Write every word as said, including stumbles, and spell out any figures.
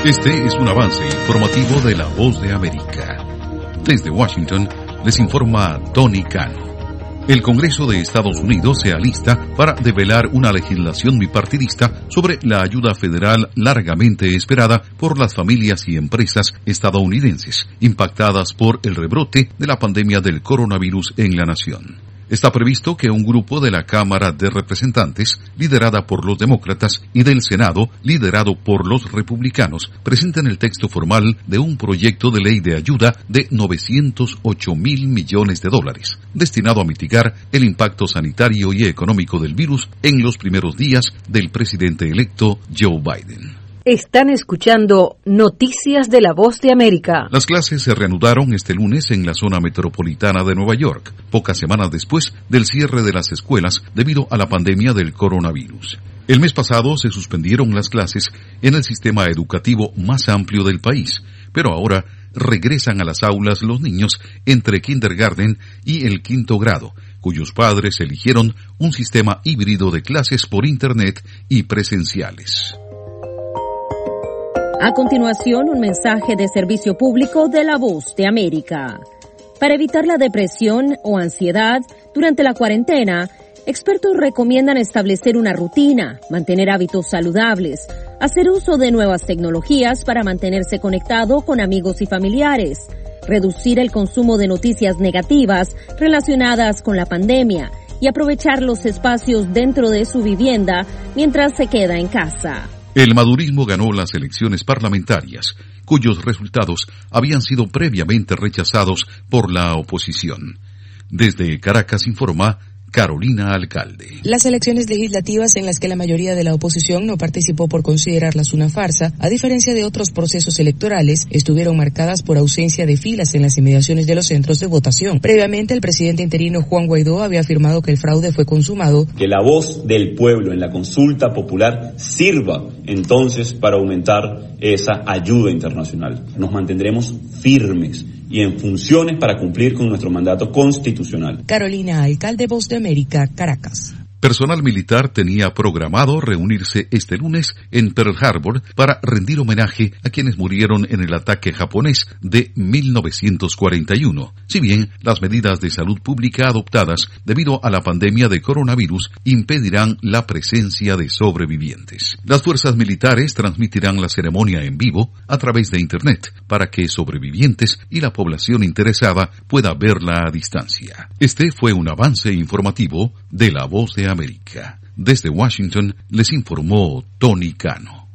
Este es un avance informativo de La Voz de América. Desde Washington les informa Tony Cano. El Congreso de Estados Unidos se alista para develar una legislación bipartidista sobre la ayuda federal largamente esperada por las familias y empresas estadounidenses impactadas por el rebrote de la pandemia del coronavirus en la nación. Está previsto que un grupo de la Cámara de Representantes, liderada por los demócratas, y del Senado, liderado por los republicanos, presenten el texto formal de un proyecto de ley de ayuda de novecientos ocho mil millones de dólares, destinado a mitigar el impacto sanitario y económico del virus en los primeros días del presidente electo Joe Biden. Están escuchando Noticias de La Voz de América. Las clases se reanudaron este lunes en la zona metropolitana de Nueva York, pocas semanas después del cierre de las escuelas debido a la pandemia del coronavirus. El mes pasado se suspendieron las clases en el sistema educativo más amplio del país, pero ahora regresan a las aulas los niños entre kindergarten y el quinto grado, cuyos padres eligieron un sistema híbrido de clases por Internet y presenciales. A continuación, un mensaje de servicio público de La Voz de América. Para evitar la depresión o ansiedad durante la cuarentena, expertos recomiendan establecer una rutina, mantener hábitos saludables, hacer uso de nuevas tecnologías para mantenerse conectado con amigos y familiares, reducir el consumo de noticias negativas relacionadas con la pandemia y aprovechar los espacios dentro de su vivienda mientras se queda en casa. El madurismo ganó las elecciones parlamentarias, cuyos resultados habían sido previamente rechazados por la oposición. Desde Caracas informa Carolina Alcalde. Las elecciones legislativas en las que la mayoría de la oposición no participó por considerarlas una farsa, a diferencia de otros procesos electorales, estuvieron marcadas por ausencia de filas en las inmediaciones de los centros de votación. Previamente, el presidente interino Juan Guaidó había afirmado que el fraude fue consumado. Que la voz del pueblo en la consulta popular sirva entonces para aumentar esa ayuda internacional. Nos mantendremos firmes y en funciones para cumplir con nuestro mandato constitucional. Carolina Alcalde, Voz de América, Caracas. Personal militar tenía programado reunirse este lunes en Pearl Harbor para rendir homenaje a quienes murieron en el ataque japonés de mil novecientos cuarenta y uno, si bien las medidas de salud pública adoptadas debido a la pandemia de coronavirus impedirán la presencia de sobrevivientes. Las fuerzas militares transmitirán la ceremonia en vivo a través de Internet para que sobrevivientes y la población interesada pueda verla a distancia. Este fue un avance informativo de La Voz de América. Desde Washington les informó Tony Cano.